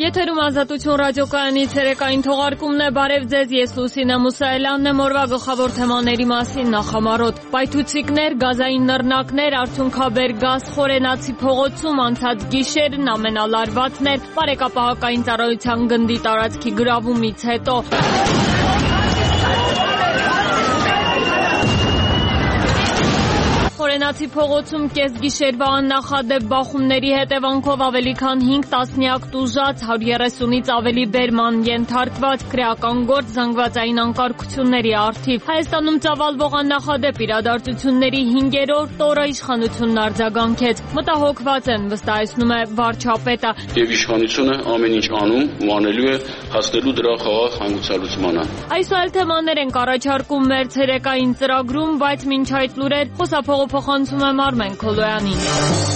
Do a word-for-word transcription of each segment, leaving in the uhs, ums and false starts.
Եթերում Ազատություն ռադիոկայանի ցերեկային թողարկումն է, բարև ձեզ, ես Լուսինե Մուսայելյանն եմ, օրվա գլխավոր թեմաների մասին նախամարոտ։ Պայթուցիկներ, գազային նռնակներ, արդյունքաբեր գազ Խորենացի փողոցում անցած գիշերն ամենալարվածն էր բարեկապահական ծառայության գնդի տարածքի գրավումից հետո։ Խորենացի փողոցում կեսգիշերվա աննախադեպ բախումների հետևանքով ավելի քան հինգ տասնյակ տուժած, հարյուր երեսունից ավելի բերման ենթարկված, քրեական գործ, զանգվածային անկարգությունների առթիվ։ Հայաստանում ծավալվող աննախադեպ իրադարձությունների հինգերորդ օրը իշխանությունն արձագանքեց։ Մտահոգված են, վստահեցնում է վարչապետը։ Եվ իշխանությունը ամեն ինչ անում ու անելու է հասնելու դրա խաղաղ հանգուցալուծմանը։ Այսօր այլ թեմաներ ենք առաջարկում մեր ցերեկային ծրագրում, բայց մինչ այդ լուրեր խոսափողով փոխանցում եմ Արմեն Քոլոյանին։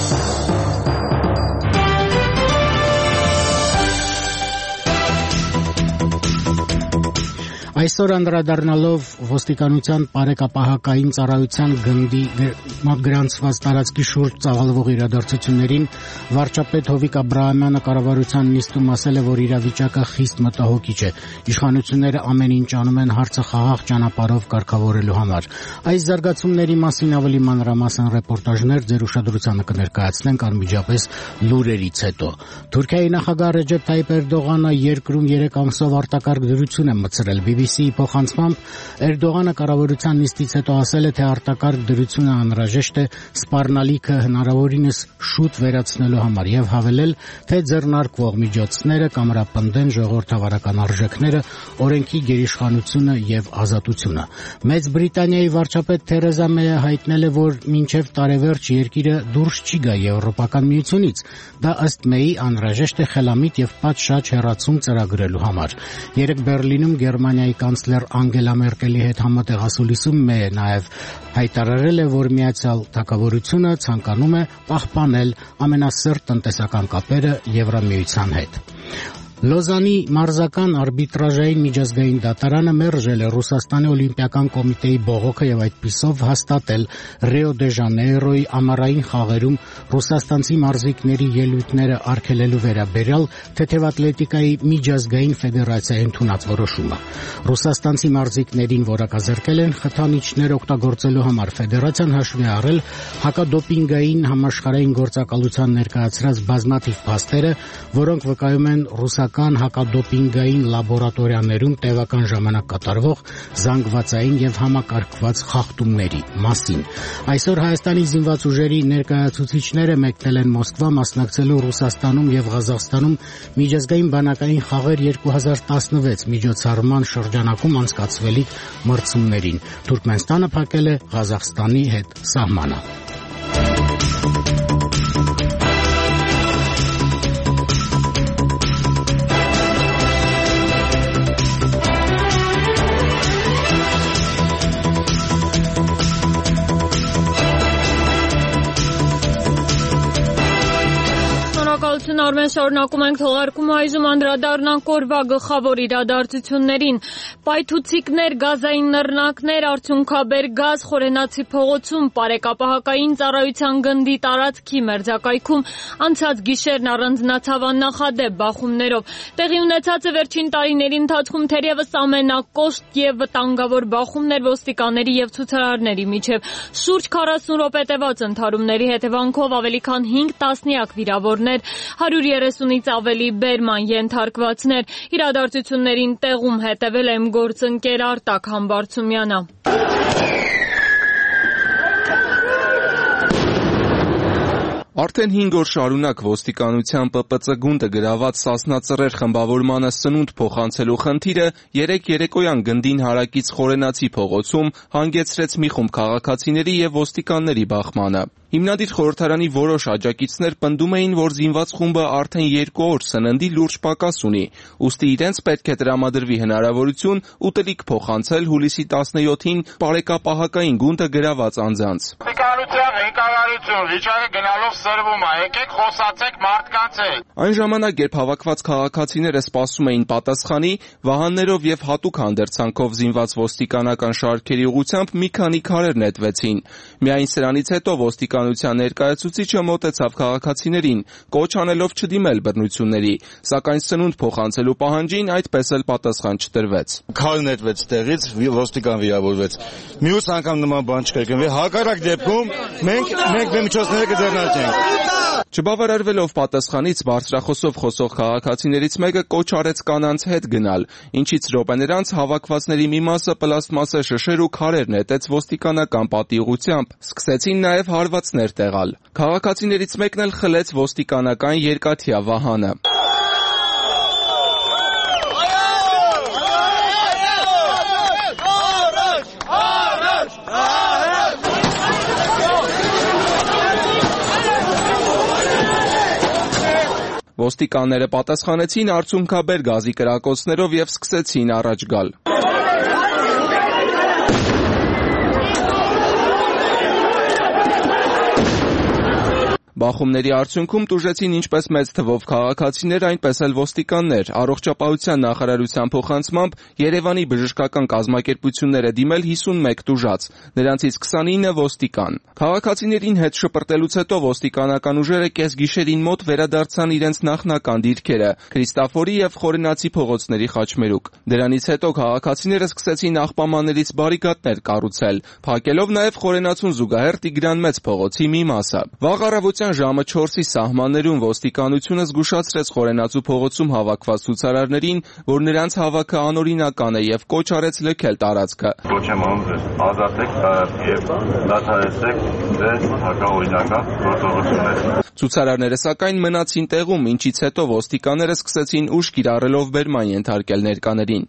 Այսօր անդրադառնալով ոստիկանության բարեկապահական ծառայության գնդի մոտ գրանցված տարածքի շուրջ ծավալվող իրադարձություններին վարչապետ Հովիկ Աբրահամյանը կառավարության նիստում ասել է, որ իրավիճակը խիստ մտահոգիչ է։ Իշխանությունները ամեն ինչ անում են հարցը խաղաղ ճանապարհով կարգավորելու համար։ Այս զարգացումների մասին ավելի մանրամասն ռեպորտաժներ ձեր ուշադրությանը կներկայացնենք անմիջապես լուրերից հետո։ Թուրքիայի նախագահ Ռեջեփ Թայիփ Էրդողանը երկրում երեք ամսով արտակարգ դրություն է մտցրել։ բի բի սի-ի փոխանցմամբ Էրդողանը կառավարության նիստից հետո ասել է, թե արտակարգ դրությունը անհրաժեշտ է սպառնալիքը հնարավորինս շուտ վերացնելու համար եւ հավելել, թե ձեռնարկվող միջոցները կամրապնդեն ժողովրդավարական արժեքները, օրենքի գերիշխանությունը եւ ազատությունը։ Մեծ Բրիտանիայի վարչապետ Թերեզա Մեյը հայտնել է, որ մինչեւ տարեվերջ երկիրը դուրս չի գա Եվրոպական միությունից։ Դա ըստ Մեյի անհրաժեշտ է խելամիտ եւ պատշաճ հեռացում ծրագրելու համար։ Երեկ Բերլինում Գերմանիայի կանցլեր Անգելա Մերկելի հետ համատեղ ասուլիսում Մեյը նաև հայտարարել է, որ Միացյալ Թագավորությունը ցանկանում է պահպանել ամենասերտ տնտեսական կապերը Եվրամիության հետ։ Լոզանի մարզական արբիտրաժային միջազգային դատարանը մերժել է Ռուսաստանի օլիմպիական կոմիտեի բողոքը եւ այդպիսով հաստատել Ռիո դե Ժանեյրոյի ամառային խաղերում ռուսաստանցի մարզիկների ելույթները արգելելու վերաբերյալ թեթև ատլետիկայի միջազգային ֆեդերացիայի ընդունած որոշումը։ Ռուսաստանցի մարզիկներին որակազրկել են խթանիչներ օգտագործելու համար։ Ֆեդերացիան հաշվի է առել հակադոպինգային համաշխարհային գործակալության ներկայացրած բազմաթիվ փաստերը, որոնք վկայում են ռուսական հակադոպինգային լաբորատորիաներում տևական ժամանակ կատարվող զանգվածային եւ համակարգված խախտումների մասին։ Այսօր Հայաստանի զինված ուժերի ներկայացուցիչները մեկնել են Մոսկվա մասնակցելու Ռուսաստանում եւ Ղազախստանում միջազգային բանակային խաղեր երկու հազար տասնվեց միջոցառման շրջանակում անցկացվելիք մրցումներին։ Թուրքմենստանը փակել է Ղազախստանի հետ սահմանը։ Արմեն, շարունակում ենք թողարկումը, այժմ անդրադառնանք օրվա գլխավոր իրադարձություններին։ Պայթուցիկներ, գազային նռնակներ, արդյունքաբեր գազ Խորենացի փողոցում բարեկապահական ծառայության գնդի տարածքի մերձակայքում անցած գիշերն առանձնացավ աննախադեպ բախումներով։ Տեղի ունեցած է վերջին տարիների ընթացքում թերևս ամենակոշտ եւ վտանգավոր բախումն էր ոստիկանների եւ ցուցարարների միջև։ Շուրջ քառասուն րոպե տևած ընդհարումների հետևանքով ավելի քան հինգ տասնյակ վիրավորներ, հարյուր երեսունից ավելի բերման ենթարկվածներ։ Իրադարձություններին տեղում հետևել եմ գործընկեր Արտակ Համբարձումյանը։ Արդեն հինգ օր շարունակ ոստիկանության պ պ ծ գունդը գրաված Սասնա-Ծռեր խմբավորմանը սնունդ փոխանցելու խնդիրը երեկ երեկոյան գնդին հարակից Խորենացի փողոցում հանգեցրեց մի խումբ քաղաքացիների եւ ոստիկանների բախմանը։ Հիմնադիր խորհրդարանի որոշ աջակիցներ պնդում էին, որ զինված խումբը արդեն երկու օր սննդի լուրջ պակաս ունի, ուստի իրենց պետք է տրամադրվի հնարավորություն ուտելիք փոխանցել հուլիսի տասնյոթին բարեկապահական գունդը գրաված անձանց։ Ողջույն, վիճակը գնալով սրվում է, եկեք խոսացեք մարդկանց հետ։ Այն ժամանակ, երբ հավաքված քաղաքացիները սպասում էին պատասխանի, վահաններով եւ հատուկ հանդերձանքով զինված ոստիկանական շարքերի ուղղությամբ մի քանի քարեր նետվեցին։ Միայն սրանից հետո ոստիկանության ներկայացուցիչը մոտեցավ քաղաքացիներին, կոչ անելով չդիմել բռնությունների, սակայն սնունդ փոխանցելու պահանջին այդպես էլ պատասխան չտրվեց։ Քար նետվեց տեղից, ոստիկան վիրավորվեց։ Մյուս անգամ նման բան չկրկնվի, հակառակ դեպքում մենք մենք միջոցները կձեռնարկենք։ Չբավարարվելով պատասխանից բարձրախոսով խոսող քաղաքացիներից մեկը կոչ արեց կանանց հետ գնալ, ինչից րոպեներ անց հավաքվածների մի մասը պլաստմասե շշեր ու քարեր նետեց ոստիկանական պատի ուղղությամբ, սկսեցին նաև հարվածներ տեղալ։ Քաղաքացիներից մեկն էլ խլեց ոստիկանական երկաթյա վահանը։ Ոստիկանները պատասխանեցին արցունքաբեր գազի կրակոցներով եւ սկսեցին առաջ գալ։ Բախումների արդյունքում տուժեցին ինչպես մեծ թվով քաղաքացիներ, այնպես էլ ոստիկաններ։ Առողջապահության նախարարության փոխանցմամբ Երևանի բժշկական կազմակերպությունները դիմել հիսունմեկ տուժած, նրանցից քսանինը ոստիկան։ Քաղաքացիներին հետ շպրտելուց հետո ոստիկանական ուժերը կեսգիշերին մոտ վերադարձան իրենց նախնական դիրքերը՝ Քրիստաֆորի եւ Խորենացի փողոցների խաչմերուկ։ Դրանից հետո քաղաքացիները սկսեցին աղբամաններից բարիկադներ կառուցել, փակելով նաեւ Խորենացուն զուգահեռ Տիգրան Մեծ փողոցի մի մասը։ Վաղ առավոտյան ժամը չորսի սահմաններում ոստիկանությունը զգուշացրեց Խորենացու փողոցում հավաքված ցուցարարներին, որ նրանց հավաքը անօրինական է եւ կոչ արեց լքել տարածքը։ Կոչ եմ անում ձեզ ազատեք եւ դադարեցեք ձեր հակաօրինական գործողությունները։ Ցուցարարները սակայն մնացին տեղում, ինչից հետո ոստիկանները սկսեցին ուժ կիրառելով բերման ենթարկել ներկաներին։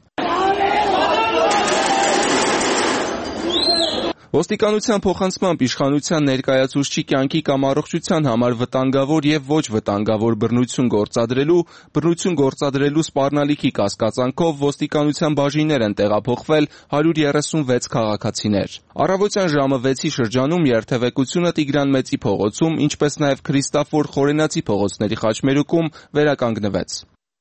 Ոստիկանության փոխանցմամբ իշխանության ներկայացուցչի կյանքի կամ առողջության համար վտանգավոր եւ ոչ վտանգավոր բռնություն գործադրելու, բռնություն գործադրելու սպառնալիքի կասկածանքով ոստիկանության բաժիններ են տեղափոխվել հարյուր երեսունվեց քաղաքացիներ։ Առավոտյան ժամը վեցի շրջանում երթևեկությունը Տիգրան Մեծի փողոցում, ինչպես նաեւ Քրիստաֆոր Խորենացի փողոցների խաչմերուկում վերականգնվեց։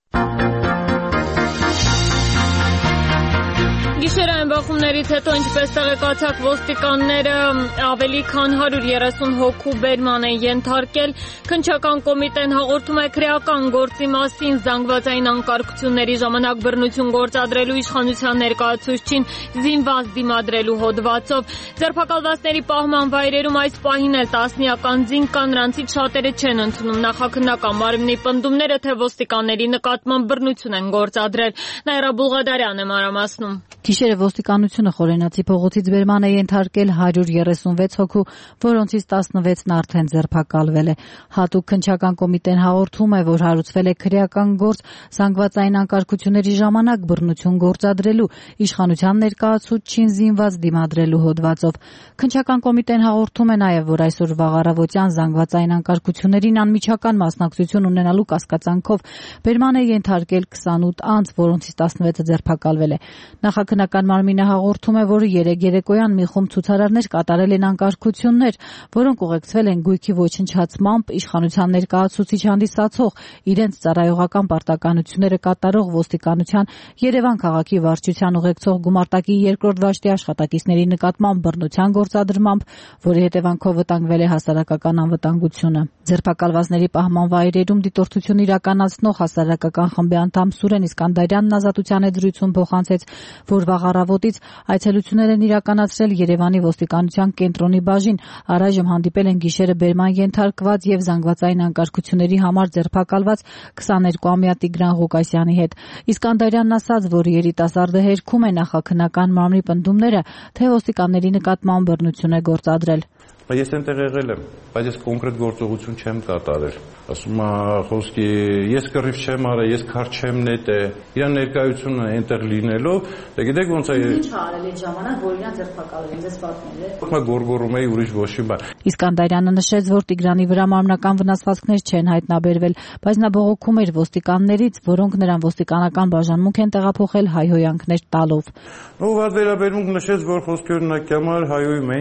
Գիշերային բախումներից հետո, ինչպես տեղեկացած, ոստիկանները ավելի քան հարյուր երեսուն հոգու բերման են ենթարկել։ Քննչական կոմիտեն հաղորդում է քրեական գործի մասին զանգվածային անկարգությունների ժամանակ բռնություն գործադրելու իշխանության ներկայացուցչին զինված դիմադրելու հոդվածով։ Ձերբակալվածների պահման վայրերում այս պահին էլ տասնյակ անձինք կան, նրանցից շատերը չեն ընդունում նախաքննական մարմնի պնդումները, թե ոստիկանների նկատմամբ բռնություն են գործադրել։ Նաիրա Բուլղադարյանը մանրամասնում։ Գիշերը ոստիկանությունը Խորենացի փողոցից բերման է ենթարկել հարյուր երեսունվեց հոգու, որոնցից տասնվեցն արդեն ձերբակալվել է։ Հատուկ քննչական կոմիտեն հաղորդում է, որ հարուցվել է քրեական գործ զանգվածային անկարգությունների ժամանակ բռնություն գործադրելու, իշխանության ներկայացուցչին զինված դիմադրելու հոդվածով։ Քննչական կոմիտեն հաղորդում է նաև, որ այսօր վաղ առավոտյան զանգվածային անկարգություններին անմիջական մասնակցություն ունենալու կասկածանքով բերման է ենթարկել քսանութ անձ, որոնցից տասնվեցը ձերբակալվել է։ Նախաքննական մարմինը հաղորդում է, որ երեկ երեկոյան մի խումբ ցուցարարներ կատարել են անկարգություններ, որոնք ուղեկցվել են գույքի ոչնչացմամբ, իշխանության ներկայացուցիչ հանդիսացող, իրենց ծառայողական պարտականությունները կատարող ոստիկանության Երևան քաղաքի վարչության ուղեկցող գումարտակի երկրորդ վաշտի աշխատակիցների նկատմամբ բռնության գործադրմամբ, որի հետևանքով վտանգվել է հասարակական անվտանգությունը։ Ձերբակալվածների պահման վայրերում դիտորդություն իրականացնող հասարակական խմբի անդամ Սուրեն Իսկանդարյանն ազատության հետ զրույցում փոխանցեց, որ վաղ առավոտից այցելություններ են իրականացրել Երևանի ոստիկանության կենտրոնի բաժին, առայժմ հանդիպել են գիշերը բերման ենթարկված եւ զանգվածային անկարգությունների համար ձերբակալված քսաներկուամյա Տիգրան Ղուկասյանի հետ։ Իսկանդարյանն ասաց, որ երիտասարդը հերքում է նախաքննական մարմնի պնդումները, թե ոստիկանների նկատմամբ բռնություն է գործադրել։ Ես այնտեղ եղել եմ, բայց ես կոնկրետ գործողություն չեմ կատարել։ Ասում է խոսքի, ես կռիվ չեմ արել, ես քար չեմ նետել։ Իր ներկայությունը այնտեղ լինելով, դե գիտեք ոնց է։ Ինչ արել այդ ժամանակ, որ իրան ձերբակալել են, ձեզ պատմել է։ Ո՞ւմ գորգորում էի ուրիշ ոչի բան։ Իսկանդարյանը նշեց, որ Տիգրանի վրա մարմնական վնասվածքներ չեն հայտնաբերվել, բայց նա բողոքում էր ոստիկաններից, որոնք նրան ոստիկանական բաժանմունք են տեղափոխել հայհոյանքներ տալով։ Ով այդ վերաբերմունք նշեց, որ խոսքի օրինակ համար հայոյում էին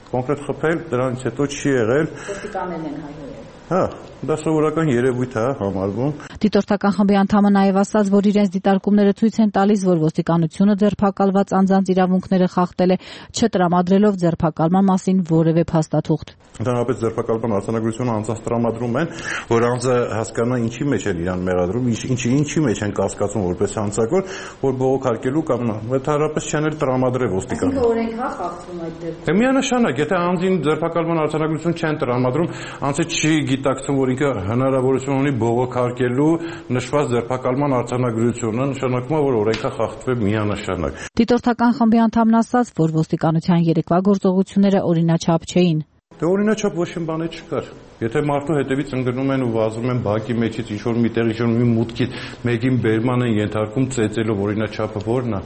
կոնկրետ խփել, դրանից հետո չի եղել։ Ոստիկաններն են հայտնվել։ Հա, դա սովորական երևույթ է համարվում։ Դիտորդական խմբի անդամը նաև ասաց, որ իրենց դիտարկումները ցույց են տալիս, որ ոստիկանությունը ձերբակալված անձանց իրավունքները խախտել է, չտրամադրելով ձերբակալման մասին որևէ փաստաթուղթ։ Ընդհանրապես ձերբակալման արձանագրությունը անձանց տրամադրում են, որ անձը հասկանա ինչի մեջ են իրան մեղադրում, ինչի ինչի մեջ են կասկածում որպես հանցագոր, որ բողոքարկելու կամ ընդհանրապես չեն էլ տրամադրել ոստիկան։ Օրենք հա խախտվում այդ դեպքում։ Դե միանշանակ, եթե անձին ձերբակալման արձանագրություն չեն տրամադրում, անձը չի գիտակցում, որ ինքը հնարավորություն ունի բողոքարկելու նշված ձերբակալման արձանագրությունը, նշանակում է, որ օրենքը խախտվել միանշանակ։ Դիտորդական խմբի անդամն ասաց, որ ոստիկանության երեկվա գործողությունները օրինաչափ չէին։ Դե օրինաչափ ոչ մի բան չկար։ Եթե մարդու հետևից ընկնում են ու վազում են բակի մեջից ինչ-որ մի տեղ, ինչ-որ մի մուտքից մեկին բերման են ենթարկում ծեծելով, օրինաչափը ո՞րն է։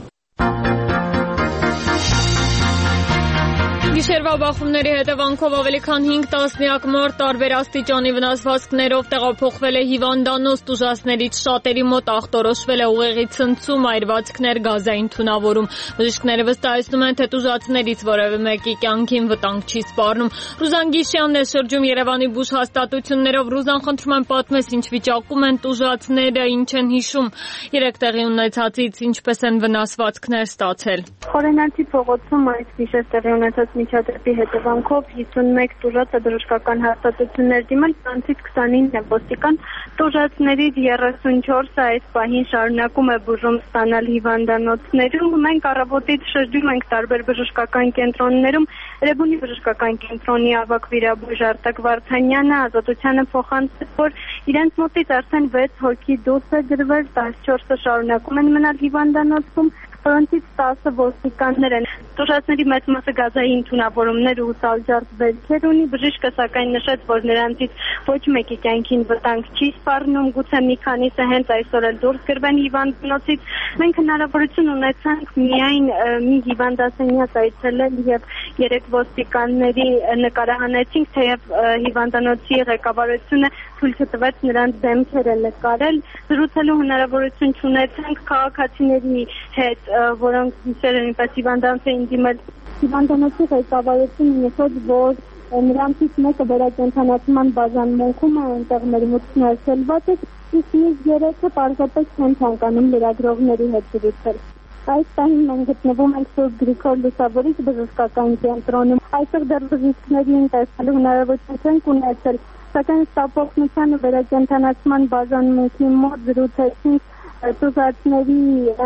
Գիշերվա բախումների հետևանքով ավելի քան հինգ տասնյակ մարդ տարբեր աստիճանի վնասվածքներով տեղափոխվել է հիվանդանոց, տուժածներից շատերի մոտ ախտորոշվել է ուղեղի ցնցում, այրվածքներ, գազային թունավորում։ Բժիշկները վստահեցնում են, թե տուժածներից որևէ մեկի կյանքին վտանգ չի սպառնում։ Ռուզան Գիշյանն է շրջում Երևանի բուժ հաստատություններով։ Ռուզան, խնդրում եմ պատմես, ինչ վիճակում են տուժածները, ինչ են հիշում, երեք տեղի ունեցածից ինչպես են վնասվածքներ ստացել։ Խորենացի փողոցում այս գիշեր տեղի ունեցած միջադեպի հետևանքով հիսունմեկ տուժածը բժշկական հաստատություններ դիմել, նրանցից քսանինը ոստիկան, տուժածներից երեսունչորսը այս պահին շարունակում է բուժում ստանալ հիվանդանոցներում։ Մենք առավոտից շրջում ենք տարբեր բժշկական կենտրոններում, Էրեբունի բժշկական կենտրոնի ավագ վիրաբույժ Արտակ Վարդանյանը ազատությանը փոխանցեց, որ իրենց մոտից արդեն վեց հոգի դուրս է գրվել, տասնչորսը շարունակում են մնալ հիվանդանոցում, որոնցից տասը ոստիկաններ են։ Տուժածների մեծ մասը գազային թունավորումներ ու սալջարդ վերքեր ունի։ Բժիշկը սակայն նշեց, որ նրանցից ոչ մեկի կյանքին վտանգ չի սպառնում, գուցե մի քանիսը հենց այսօր էլ դուրս գրվեն հիվանդանոցից։ Մենք հնարավորություն ունեցանք միայն մի հիվանդասենյակ այցելել եւ երեք ոստիկանների նկարահանեցինք, թեև հիվանդանոցի ղեկավարությունը թույլ չտվեց նրանց դեմքերը նկարել։ Զրուցելու հնարավորություն չունեցանք քաղաքացիների հետ, որոնք գիշերը նույնպես հիվանդանոց էին դիմել։ Հիվանդանոցի ղեկավարությունը նշեց, որ նրանցից մեկը վերակենդանացման բաժանմունքում է, այնտեղ մերմուծքներ շելված է, իսկ մյուս երեքը պարզապես չեն ցանկանում լրագրողների հետ զրուցել։ Այս պահին մենք գտնվում ենք Սուրբ Գրիգոր Լուսավորիչ բժշկական կենտրոնում։ Այստեղ դեռ բժիշկներին տեսնելու հնարավորություն չենք ունեցել, սակայն ստապողնության ու վերակենդանացման բաժանմունքի մոտ զրուցեցինք տուժածների,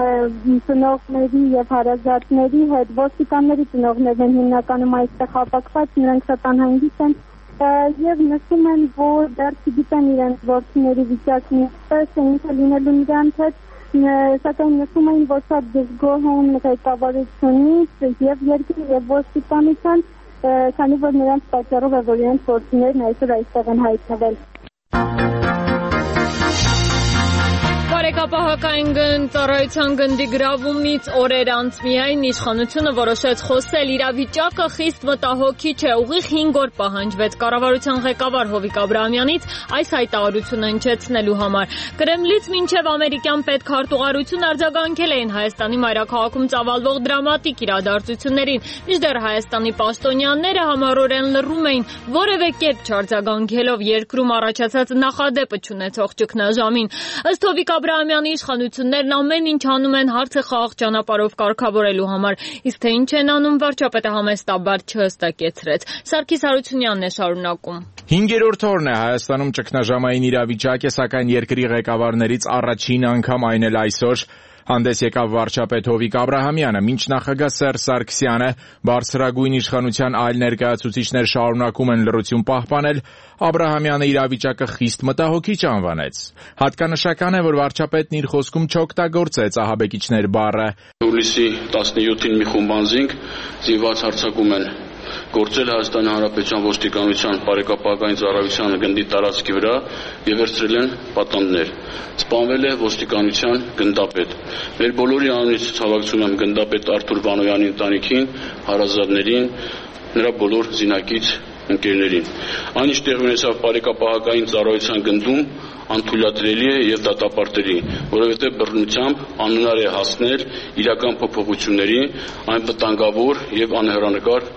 ծնողների եւ հարազատների հետ։ Ոստիկանների ծնողներն են հիմնականում այստեղ հավաքված, նրանք շատ անհանգիստ են եւ նշում են, որ դեռ չգիտեն իրենց որդիների վիճակն ինչպես է, ինչ է լինելու նրանց հետ, սակայն նշում են, որ շատ դժգոհ են ղեկավարությունից եւ երկրի եւ ոստիկանության, քանի որ նրանց պատճառով է, որ իրենց որդիներն այսօր այստեղ են հայտնվել։ Բարեկապահական ծառայության գնդի գրավումից օրեր անց միայն իշխանությունը որոշեց խոսել, իրավիճակը խիստ մտահոգիչ է, ուղիղ հինգ օր պահանջվեց կառավարության ղեկավար Հովիկ Աբրահամյանից այս հայտարարությունը հնչեցնելու համար։ Կրեմլից մինչև ամերիկյան պետքարտուղարություն արձագանքել էին Հայաստանի մայրաքաղաքում ծավալվող դրամատիկ իրադարձություններին, մինչդեռ Հայաստանի պաշտոնյաները համառորեն լռում էին, որևէ կերպ չարձագանքելով երկրում առաջացած նախադեպը չունեցող ճգնաժամին։ Ըստ Հովիկ Աբրահամյանի իշխանություններն ամեն ինչ անում են հարցը խաղաղ ճանապարհով կարգավորելու համար, իսկ թե ինչ են անում, վարչապետը համեստաբար չհստակեցրեց։ Սարգիս Հարությունյանն է շարունակում։ Հինգերորդ օրն է Հայաստանում ճգնաժամային իրավիճակ է, սակայն երկրի ղեկավարներից առաջին անգամ այն էլ այսօր հանդես եկավ վարչապետ Հովիկ Աբրահամյանը, մինչ նախագահ Սերժ Սարգսյանը, բարձրագույն իշխանության այլ ներկայացուցիչներ շարունակում են լռություն պահպանել, Աբրահամյանը իրավիճակը խիստ մտահոգիչ անվանեց։ Հատկանշական է, որ վարչապետն իր խոսքում չօգտագործեց ահաբեկիչներ բառը։ Հուլիսի տասնյոթին մի խումբ անձինք զինված հարձակում են գործել Հայաստանի Հանրապետության ոստիկանության բարեկապահական ծառայության գնդի տարածքի վրա եւ վերցրել են պատանդներ։ Սպանվել է ոստիկանության գնդապետ։ Մեր բոլորի անունից ցավակցում եմ գնդապետ Արթուր Վանոյանի ընտանիքին, հարազատներին, նրա բոլոր զինակից ընկերներին։ Այն ինչ տեղի ունեցավ բարեկապահական ծառայության գնդում անթույլատրելի է եւ դատապարտելի, որովհետեւ բռնությամբ անհնար է հասնել իրական փոփոխությունների, այն վտանգավոր եւ անհեռանկար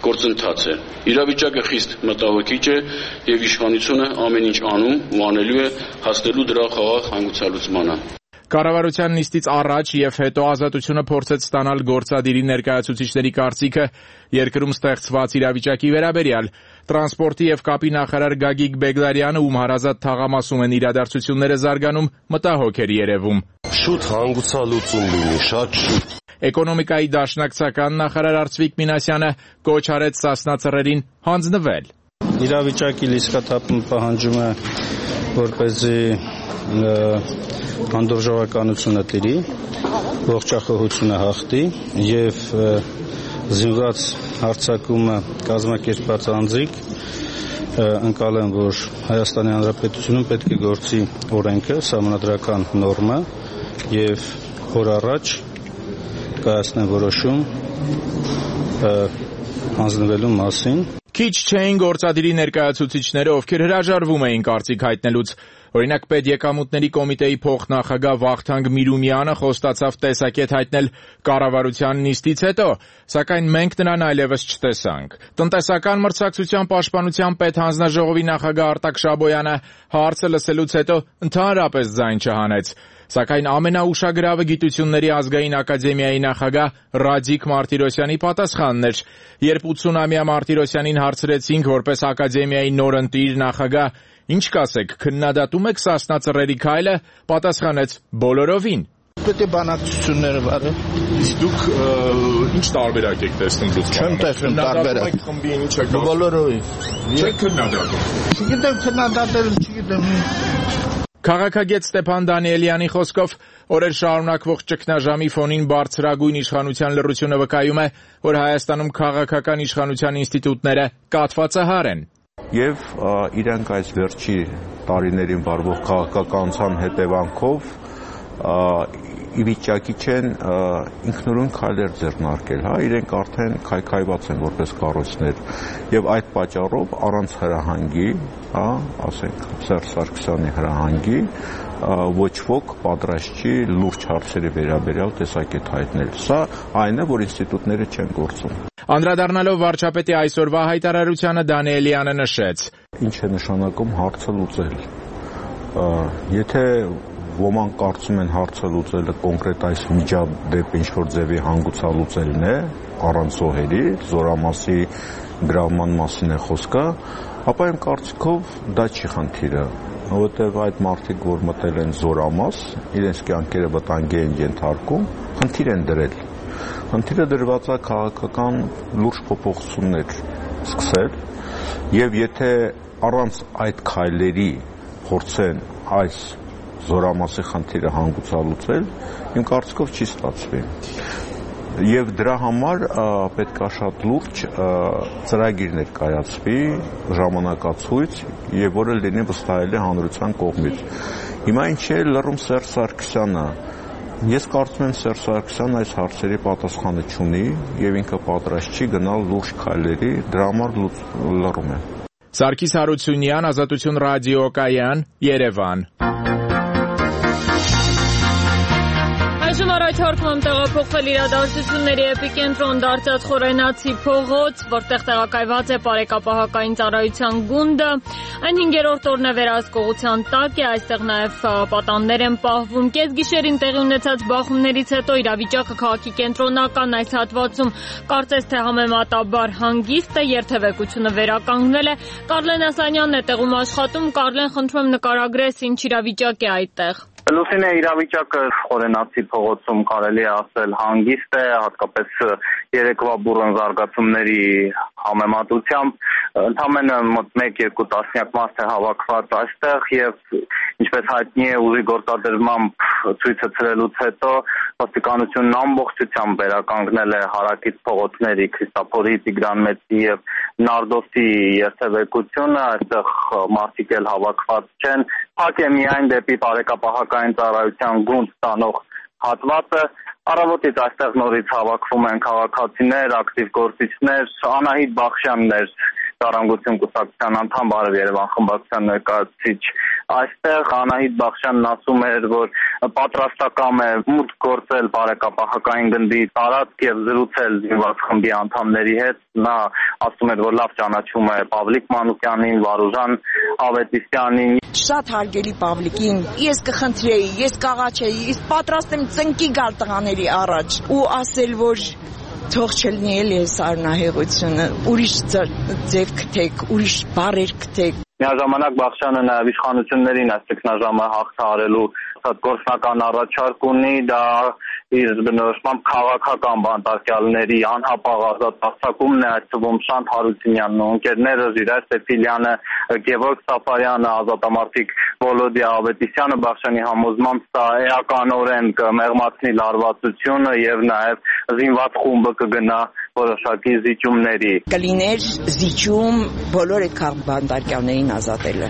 գործընթաց է։ Իրավիճակը խիստ մտահոգիչ է եւ իշխանությունը ամեն ինչ անում ու անելու է հասնելու դրա խաղաղ հանգուցալուծմանը։ Կառավարության նիստից առաջ եւ հետո Ազատությունը փորձեց ստանալ գործադիրի ներկայացուցիչների կարծիքը երկրում ստեղծված իրավիճակի վերաբերյալ։ Տրանսպորտի եւ կապի նախարար Գագիկ Բեգլարյանը, ում հարազատ թաղամասում են իրադարձությունները զարգանում, մտահոգ էր երևում։ Շուտ հանգուցալուծում լինի, շատ շուտ։ Էկոնոմիկայի դաշնակցական նախարար Արծվիկ Մինասյանը կոչ արեց Սասնա ծռերին հանձնվել։ Իրավիճակի լիցքաթափում պահանջում է, որպեսզի հանդուրժողականությունը տիրի, ողջախոհությունը հաղթի եւ զինված հարձակումը կազմակերպած անձիկ ընկալեն, որ Հայաստանի Հանրապետությունում պետք է գործի օրենքը, սահմանադրական նորմը եւ օր առաջ կայացնեն որոշում հանձնվելու մասին։ Քիչ չէին գործադիրի ներկայացուցիչները, ովքեր հրաժարվում էին կարծիք հայտնելուց։ Օրինակ, Պետեկամուտների կոմիտեի փոխնախագահ Վախթանգ Միրումյանը խոստացավ տեսակետ հայտնել կառավարության նիստից հետո, սակայն մենք նրան այլևս չտեսանք։ Տնտեսական մրցակցության պաշտպանության պետհանձնաժողովի նախագահ Արտակ Շաբոյանը հարցը լսելուց հետո ընդհանրապես ձայն չհանեց։ Սակայն ամենաուշագրավը Գիտությունների ազգային ակադեմիայի նախագահ Ռադիկ Մարտիրոսյանի պատասխանն էր։ Երբ ութսունամյա Մարտիրոսյանին հարցրեցինք որպես ակադեմիայի նոր ընտիր նախագահ, ինչ կասեք, քննադատում եք Սասնա ծռերի քայլը, պատասխանեց բոլորովին։ Պետք է բանակցությունները վարել։ Իսկ դուք ինչ տարբերակ եք տեսնում լուծման։ Չեմ տեսնում տարբերակ։ Խմբի ինչ եք ասում։ Բոլորովին։ Չեք քննադատում։ Չգիտեմ քննադատել, չգիտեմ։ Քաղաքագետ Ստեփան Դանիելյանի խոսքով օրեր շարունակվող ճգնաժամի ֆոնին բարձրագույն իշխանության լռությունը վկայում է, որ Հայաստանում քաղաքական իշխանության ինստիտուտները կաթվածահար են։ Եվ իրենք այս վերջի տարիներին վարվող քաղաքականության հետևանքով ի վիճակի չեն ինքնուրույն քայլեր ձեռնարկել, հա, իրենք արդեն քայքայված են որպես կառույցներ եւ այդ պատճառով առանց հրահանգի, հա, ասենք Սերժ Սարգսյանի հրահանգի ոչ ոք պատրաստ չի լուրջ հարցերի վերաբերյալ տեսակետ հայտնել։ Սա այն է, որ ինստիտուտները չեն գործում։ Անդրադառնալով վարչապետի այսօրվա հայտարարությանը Դանիելյանը նշեց. Ինչ է նշանակում հարցը լուծել։ Եթե ոմանք կարծում են հարցը լուծելը կոնկրետ այս միջադեպ ինչ-որ ձևի հանգուցալուծելն է, առանց զոհերի, զորամասի գրավման մասին է խոսքը, ապա իմ կարծիքով դա չի խնդիրը, որովհետև այդ մարդիկ, որ մտել են զորամաս, իրենց կյանքերը վտանգի են ենթարկում, խնդիր են դրել։ Խնդիրը դրված է քաղաքական լուրջ փոփոխություններ սկսել, եւ եթե առանց այդ քայլերի փորձեն այս զորամասի խնդիրը հանգուցալուծել, իմ կարծիքով չի ստացվի։ Եվ դրա համար պետք է շատ լուրջ ծրագիր ներկայացվի, ժամանակացույց, եւ որը լինի վստահելի հանրության կողմից։ Հիմա ինչ է լռում Սերժ Սարգսյանը։ Ես կարծում եմ Սերժ Սարգսյանը այս հարցերի պատասխանը չունի եւ ինքը պատրաստ չի գնալ լուրջ քայլերի, դրա համար լռում է։ Սարգիս Հարությունյան, Ազատություն ռադիոկայան, Երևան։ Այժմ առաջարկում եմ տեղափոխվել իրադարձությունների էպիկենտրոն դարձած Խորենացի փողոց, որտեղ տեղակայված է Բարեկապահակային ծառայության գունդը։ Այն հինգերորդ օրն է վերահսկողության տակ է, այստեղ նաև պատաններ են պահվում։ Կեսգիշերին տեղի ունեցած բախումներից հետո իրավիճակը քաղաքի կենտրոնական այս հատվածում կարծես թե համեմատաբար հանգիստ է, երթևեկությունը վերականգնել է։ Կարլեն Ասանյանն է տեղում աշխատում։ Կարլեն, խնդրում եմ նկարագրես, ինչ իրավիճակ է այդտեղ։ Լուսինե, իրավիճակը Խորենացի փողոցում կարելի է ասել հանգիստ է, հատկապես երեկվա բուռն զարգացումների համեմատությամբ, ընդամենը մոտ մեկ-երկու տասնյակ մարդ է հավաքված այստեղ եւ ինչպես հայտնի է ուժի գործադրմամբ ցույցը ցրելուց հետո ոստիկանությունն ամբողջությամբ վերականգնել է հարակից փողոցների Քրիստափորի, Տիգրան Մեծի եւ Նարդոսի երթևեկությունը, այստեղ մարդիկ էլ հավաքված չեն, փակ է միայն դեպի Բարեկապահակային ծառայության գունդ ստանող հատվածը։ Առավոտից այստեղ նորից հավաքվում են քաղաքացիներ, ակտիվ գործիչներ, Անահիտ Բախշյանն էր Ժառանգություն կուսակցության անդամ, Բարև Երևան խմբակցության ներկայացուցիչ, Այստեղ Անահիտ Բախշյանն ասում էր, որ պատրաստակամ է մուտք գործել բարեկապահական գնդի տարածք եւ զրուցել զինված խմբի անդամների հետ։ Նա ասում էր, որ լավ ճանաչում է Պավլիկ Մանուկյանին, Վարուժան Ավետիսյանին։ Շատ հարգելի Պավլիկին, ես կխնդրեի, ես կաղաչեի, ես պատրաստ եմ ծնկի գալ տղաների առաջ ու ասել, որ թող չլինի էլի այս արնահեղությունը, ուրիշ ձև գտեք, ուրիշ բառեր գտեք։ Միաժամանակ Բախշյանը նաև իշխանություններին այս ճգնաժամը հաղթահարելու գործնական առաջարկ ունի, դա իր բնորոշմամբ քաղաքական բանտարկյալների անհապաղ ազատացումն է, այս թվում Շանթ Հարությունյանն ու ընկերները, Ժիրայր Սեֆիլյանը, Գևորգ Սաֆարյանը, ազատամարտիկ Վոլոդիա Ավետիսյանը Բախշյանի համոզմամբ սա էականորեն կմեղմացնի լարվածությունը եւ նաև զինված խումբը կգնա որոշակի զիջումների։ Կլիներ զիջում բոլոր այդ քաղաքաբանտարկյալներին ազատելը։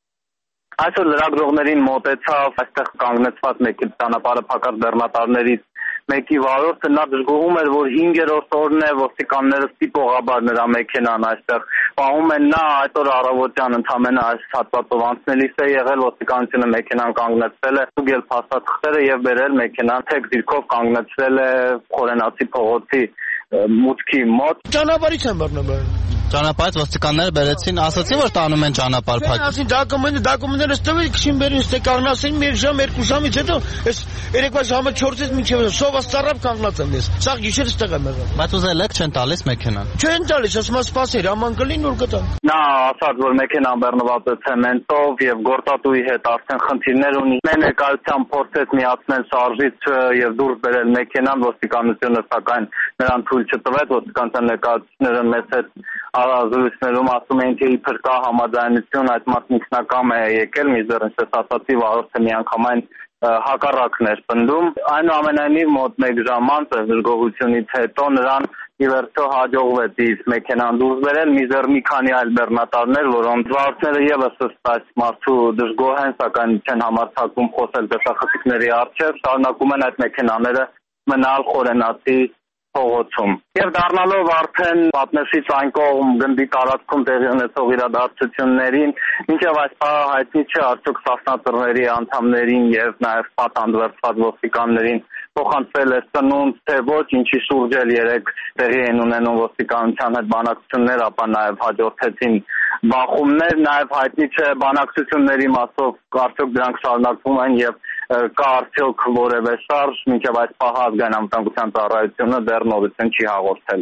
Այսօր լրագրողներին մոտեցավ այստեղ կանգնեցված մեկի ճանապարհը փակած բեռնատարներից մեկի վարորդը, նա դժգոհում էր, որ հինգերորդ օրն է ոստիկանները ստիպողաբար նրա մեքենան այստեղ պահում են։ Նա այսօր առավոտյան ընդամենը այս հատվածով անցնելիս է եղել, ոստիկանությունը մեքենան կանգնեցրել է, ուղղել փաստաթղթերը եւ բերել մեքենան թեք դիրքով կանգնեցրել է Խորենացի փողոցի մուտքի մոտ։ Ճանապարհից են բռնել։ Ճանապարհից ոստիկանները բերեցին, ասացին, որ տանում են ճանապարհ փակ։ Ասին դոկումենտը, դոկումենտները ստվի քշին բերին, ստե կանգնացին մի ժամ, երկու ժամից հետո այս երեկվա ժամը չորսից մինչև սովաս ծառավ կանգնած եմ ես։ Սա գիշեր ստեղ եմ եղել։ Բայց ուզել եք չեն տալիս մեքենան։ Չեն տալիս, ասում եմ սպասիր, աման կլին որ կտան։ Նա ասաց, որ մեքենան բեռնված է ցեմենտով եւ գործատուի հետ արդեն խնդիրներ ունի։ Մեր ներկայությամբ փորձեց միացնել շարժիչը եւ դուրս բերել մեքենան, ոստիկանությունը սակայն նրան թույլ չտվեց, ոստիկանության ներկայացուցիչները մեծ հետ Զրույցներում ասում էին, թե իբր կա համաձայնություն, այդ մարդն ինքնակամ է եկել, մինչդեռ ինչպես ասացի, վարորդը միանգամայն հակառակն էր պնդում։ Այնուամենայնիվ մոտ մեկ ժամ անց դժգոհությունից հետո նրան ի վերջո հաջողվեց իր մեքենան դուրս բերել, մինչդեռ մի քանի այլ բեռնատարներ, որոնց վարորդները եւս ըստ այս մարդու դժգոհ են, սակայն չեն համարձակվում խոսել տեսախցիկների առջև, շարունակում են այդ մեքենաները մնալ Խորենացի փողոցում։ Եվ դառնալով արդեն պատմեցից այն կողմ գնդի տարածքում տեղի ունեցող իրադարձություններին, մինչև այս պահը հայտնի չէ արդյոք սասնածռների անդամներին եւ նաեւ պատանդվերծված ոստիկաններին փոխանցվել է սնունդ, թե ոչ, ինչի շուրջ էլ երեք տեղի են ունենում ոստիկանության հետ բանակցություններ, ապա նաեւ հաջորդեցին բախումներ, նաեւ հայտնի չէ բանակցությունների մասով արդյոք դրանք շարունակվում են եւ կա արդյոք որևէ շարժ, մինչև այս պահը ազգային անվտանգության ծառայությունը դեռ նորություն չի հաղորդել։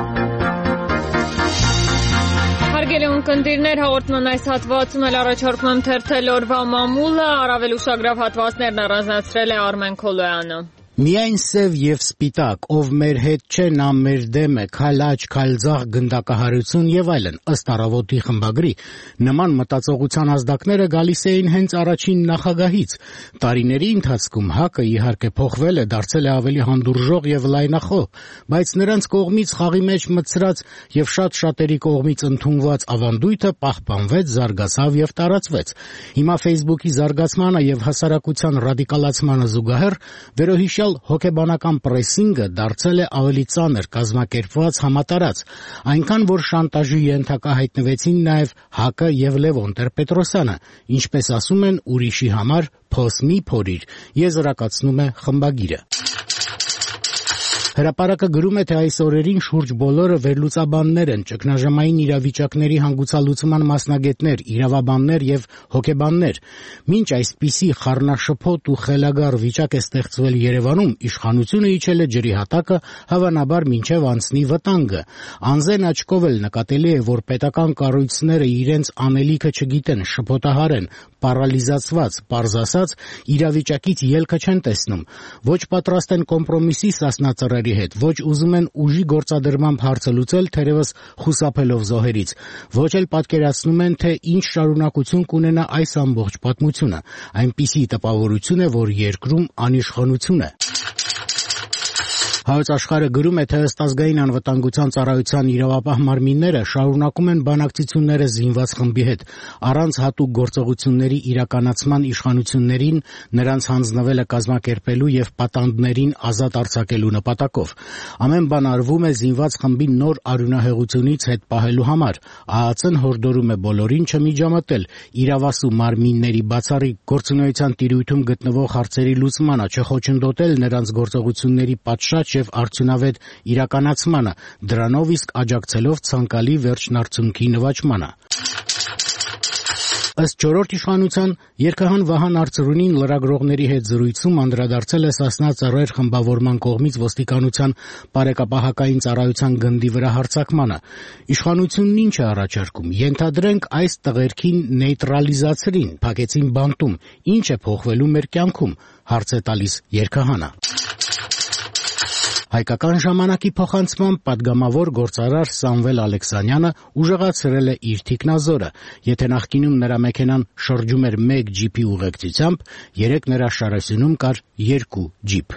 Հարգելի ունկնդիրներ, հաղորդման այս հատվածում էլ առաջարկում եմ թերթել օրվա մամուլը, առավել ուշագրավ հատվածներն առանձնացրել է Արմեն Քոլոյանը։ Միայն սև եւ սպիտակ, ով մեր հետ չէ, նա մեր դեմ է, քայլաչ, քայլձախ, գնդակահարություն եւ այլն, ըստ առավոտի խմբագրի, նման մտածողության ազդակները գալիս էին հենց առաջին նախագահից։ Տարիների ընթացքում ՀԱԿ-ը իհարկե փոխվել է, դարձել է ավելի հանդուրժող եւ լայնախոհ, բայց նրանց կողմից խաղի մեջ մտցրած եւ շատ շատերի կողմից ընդունված ավանդույթը պահպանվեց, զարգացավ եւ տարածվեց։ Հիմա Facebook-ի զարգացմանը եւ հասարակության ռադիկալացմանը զուգահեռ վերոհիշ հոգեբանական պրեսինգը դարձել է ավելի ծանր, կազմակերպված, համատարած, այնքան որ շանտաժի ենթակա հայտնվեցին նաև ՀԱԿ-ը եւ Լևոն Տեր-Պետրոսյանը, ինչպես ասում են, ուրիշի համար փոս մի փորիր, եզրակացնում է խմբագիրը։ Հրապարակը գրում է, թե այս օրերին շուրջ բոլորը վերլուծաբաններ են, ճգնաժամային իրավիճակների հանգուցալուծման մասնագետներ, իրավաբաններ եւ հոգեբաններ։ Մինչ այսպիսի խառնաշփոթ ու խելագար վիճակ է ստեղծվել Երևանում, իշխանությունը իջել է ջրի հատակը, հավանաբար մինչև անցնի վտանգը։ Անզեն աչքով էլ նկատելի է, որ պետական կառույցները իրենց անելիքը չգիտեն, շփոթահար են, պարալիզացված, պարզ ասած, իրավիճակից ելքը չեն տեսնում, ոչ պատրաստ են կոմպրոմիսի սասնածռերի հետ, ոչ ուզում են ուժի գործադրմամբ հարցը լուծել, թերևս խուսափելով զոհերից, ոչ էլ պատկերացնում են, թե ինչ շարունակություն կունենա այս ամբողջ պատմությունը, այնպիսի տպավորություն է, որ երկրում անիշխանություն է։ Հայոց աշխարհը գրում է, թե ըստ ազգային անվտանգության ծառայության իրավապահ մարմինները շարունակում են բանակցությունները զինված խմբի հետ, առանց հատուկ գործողությունների իրականացման իշխանություններին նրանց հանձնվելը կազմակերպելու եւ պատանդներին ազատ արձակելու նպատակով։ Ամեն բան արվում է զինված խմբի նոր արյունահեղությունից հետ պահելու համար։ ԱԱՑ-ն հորդորում է բոլորին չմիջամտել իրավասու մարմինների բացառիկ գործունեության տիրույթում գտնվող հարցերի լուծմանը, չխոչընդոտել նրանց գործողությունների պատշաճ եւ արդյունավետ իրականացմանը, դրանով իսկ աջակցելով ցանկալի վերջնարդյունքի նվաճմանը։ Ըստ չորրորդ իշխանության, երգահան Վահան Արծրունին լրագրողների հետ զրույցում անդրադարձել է Սասնա ծռեր խմբավորման կողմից ոստիկանության բարեկապահական ծառայության գնդի վրա հարձակմանը։ Իշխանությունն ինչ է առաջարկում։ Ենթադրենք այս տղերքին նեյտրալիզացրին, փակեցին բանտում։ Ինչ է փոխվելու մեր կյանքում, հարց է տալիս երգահանը։ Հայկական ժամանակի փոխանցմամբ պատգամավոր գործարար Սամվել Ալեքսանյանը ուժեղացրել է իր թիկնազորը։ Եթե նախկինում նրա մեքենան շրջում էր մեկ ջիպի ուղեկցությամբ, երեք նրա շարասյունում կար երկու ջիպ։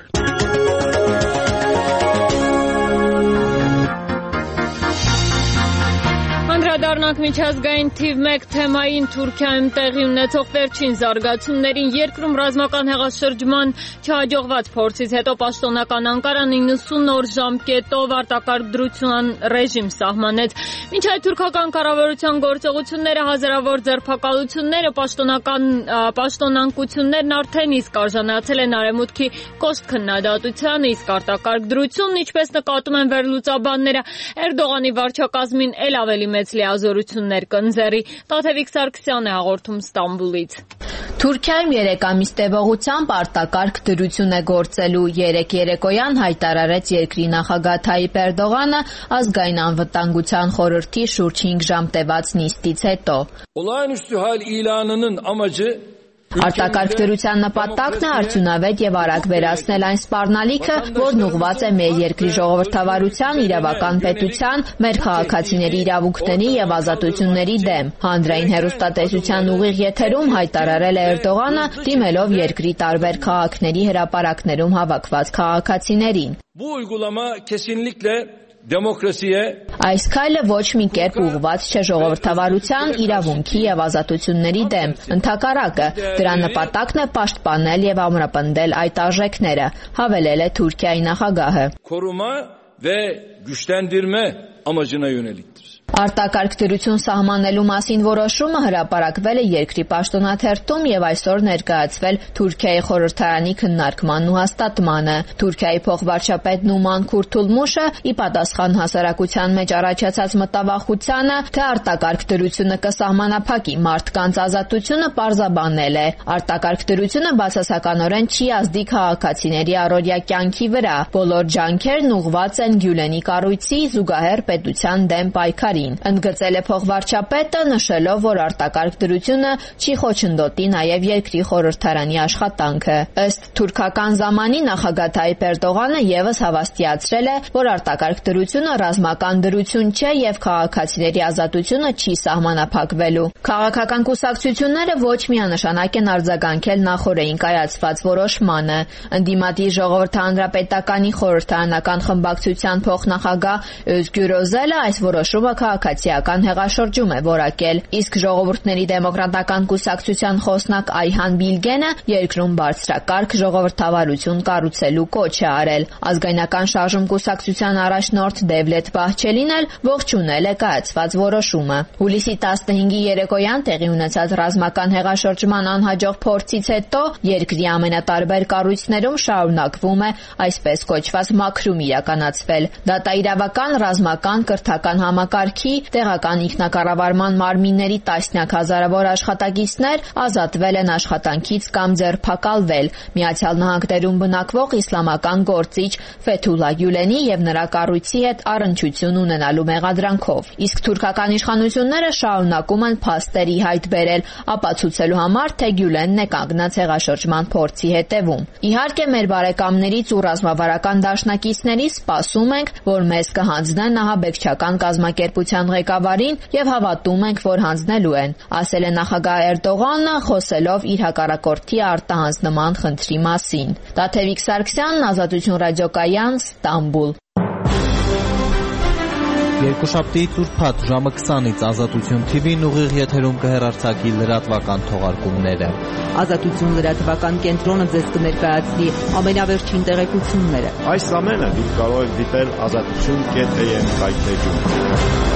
Անդրադառնանք միջազգային թիվ մեկ թեմային Թուրքիայում տեղի ունեցող վերջին զարգացումներին։ Երկրում ռազմական հեղաշրջման չհաջողված փորձից հետո պաշտոնական Անկարան իննսուն օր ժամկետով արտակարգ դրության ռեժիմ սահմանեց։ Մինչ այդ թուրքական կառավարության գործողությունները, հազարավոր ձերբակալությունները, պաշտոնական պաշտոնանկություններն արդեն իսկ արժանացել են արևմուտքի կոշտ քննադատության, իսկ արտակարգ դրությունն, ինչպես նկատում են վերլուծաբանները, Էրդողանի վարչակազմին էլ ավելի մեծ լիազորություններ կընձեռի։ Տաթևիկ Սարգսյանը հաղորդում Ստամբուլից։ Թուրքիայում երեք ամիս տևողությամբ արտակարգ դրություն է գործելու։ Երեք երեկոյան հայտարարեց երկրի նախագահ Թայիպ Էրդողանը ազգային անվտանգության խորհրդի շուրջ հինգ ժամ տևած նիստից հետո։ Olağanüstü hal ilanının amacı Արտակարգ դրության նպատակն է արդյունավետ եւ արագ վերացնել այն սպառնալիքը, որն ուղղված է մեր երկրի ժողովրդավարության, իրավական պետության, մեր քաղաքացիների իրավունքների եւ ազատությունների դեմ։ Հանրային հեռուստատեսության ուղիղ եթերում հայտարարել է Էրդողանը, դիմելով երկրի տարբեր քաղաքների հրապարակներում հավաքված քաղաքացիներին։ Bu uygulama kesinlikle Demokrasiye Այս քայլը ոչ մի կերպ ուղղված չէ ժողովրդավարության, իրավունքի եւ ազատությունների դեմ։ Ընդհակառակը, դրա նպատակն է պաշտպանել եւ ամրապնդել այդ արժեքները, հավելել է Թուրքիայի նախագահը։ Koruma ve güçlendirme amacına yöneliktir. Արտակարգ դրություն սահմանելու մասին որոշումը հրապարակվել է երկրի պաշտոնաթերթում եւ այսօր ներկայացվել Թուրքիայի խորհրդարանի քննարկմանն ու հաստատմանը։ Թուրքիայի փոխվարչապետ Նուման Քուրթուլմուշը ի պատասխան հասարակության մեջ առաջացած մտավախությանը, թե արտակարգ դրությունը կսահմանափակի մարդկանց ազատությունը, պարզաբանել է։ Արտակարգ դրությունը բացասականորեն չի ազդի քաղաքացիների առօրյա կյանքի վրա։ Բոլոր ջանքերն ուղղված են Գյուլենի կառույցի զուգահեռ պետության դեմ պայքարին։ Ընդգծել է փոխվարչապետը, նշելով, որ արտակարգ դրությունը չի խոչընդոտի նաև երկրի խորհրդարանի աշխատանքը։ Ըստ թուրքական զամանի նախագահ Թայիպ Էրդողանը եւս հավաստիացրել է, որ արտակարգ դրությունը ռազմական դրություն չէ եւ քաղաքացիների ազատությունը չի սահմանափակվելու։ Քաղաքական կուսակցությունները ոչ միանշանակ են արձագանքել նախորդին կայացված որոշմանը։ Ընդդիմադիր ժողովրդի հանրապետականի խորհրդարանական խմբակցության փոխնախագահ Özgür Özel'ը այս որոշումը քաղաքացիական հեղաշրջում է որակել, իսկ ժողովուրդների դեմոկրատական կուսակցության խոսնակ Այհան Բիլգենը երկրում բարձրակարգ ժողովրդավարություն կառուցելու կոչ է արել։ Ազգայնական շարժում կուսակցության առաջնորդ Դևլետ Բահչելին էլ ողջունել է կայացված որոշումը։ Հուլիսի տասնհինգի երեկոյան տեղի ունեցած ռազմական հեղաշրջման անհաջող փորձից հետո երկրի ամենատարբեր կառույցներում շարունակվում է այսպես կոչված մաքրում իրականացվել։ Դատաիրավական, ռազմական, կրթական համակարգի, տեղական ինքնակառավարման մարմինների տասնյակ հազարավոր աշխատակիցներ ազատվել են աշխատանքից կամ ձերբակալվել Միացյալ Նահանգներում բնակվող իսլամական գործիչ Ֆեթուլա Գյուլենի եւ նրա կառույցի հետ առնչություն ունենալու մեղադրանքով։ Իսկ թուրքական իշխանությունները շարունակում են փաստերի հայտ բերել, ապացուցելու համար, թե Գյուլենն է կանգնած հեղաշրջման փորձի հետևում։ Իհարկե, մեր բարեկամներից ու ռազմավարական դաշնակիցներից սպասում ենք, որ մեզ կհանձնեն ահաբեկչական կազմակերպությունների պետության ղեկավարին եւ հավատում ենք, որ հանձնելու են, ասել է նախագահ Էրդողանը, խոսելով իր հակառակորդի արտահանձնման խնդրի մասին։ Տաթևիկ Սարգսյանն, Ազատություն ռադիոկայան, Ստամբուլ։ Երկուշաբթի ծուրփաթ ժամը քսանից Ազատություն թի վին ուղիղ եթերում կհեռարձակի լրատվական թողարկումները։ Ազատություն լրատվական կենտրոնը ձեզ կներկայացնի ամենավերջին տեղեկությունները։ Այս ամենը դուք կարող եք դիտել ազատություն կետ էյ էմ կայքեջում։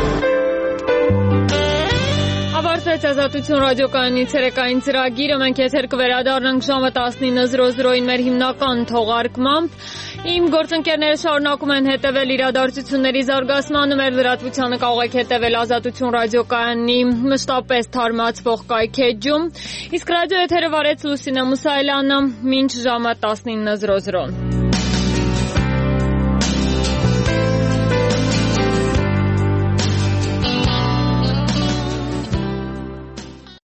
Ավարտվեց Ազատություն ռադիոկայանի ցերեկային ծրագիրը, մենք եթեր կվերադառնանք ժամը տասնինը զրո զրոյին մեր հիմնական թողարկմամբ։ Իմ գործընկերները շարունակում են հետևել իրադարձությունների զարգացմանը, մեր լրատվությանը կարող եք հետևել Ազատություն ռադիոկայանի մշտապես թարմացվող կայքեջում, իսկ ռադիո եթերը վարեց Լուսինե Մուսայելյանը, մինչ ժամը տասնինը զրո զրոն։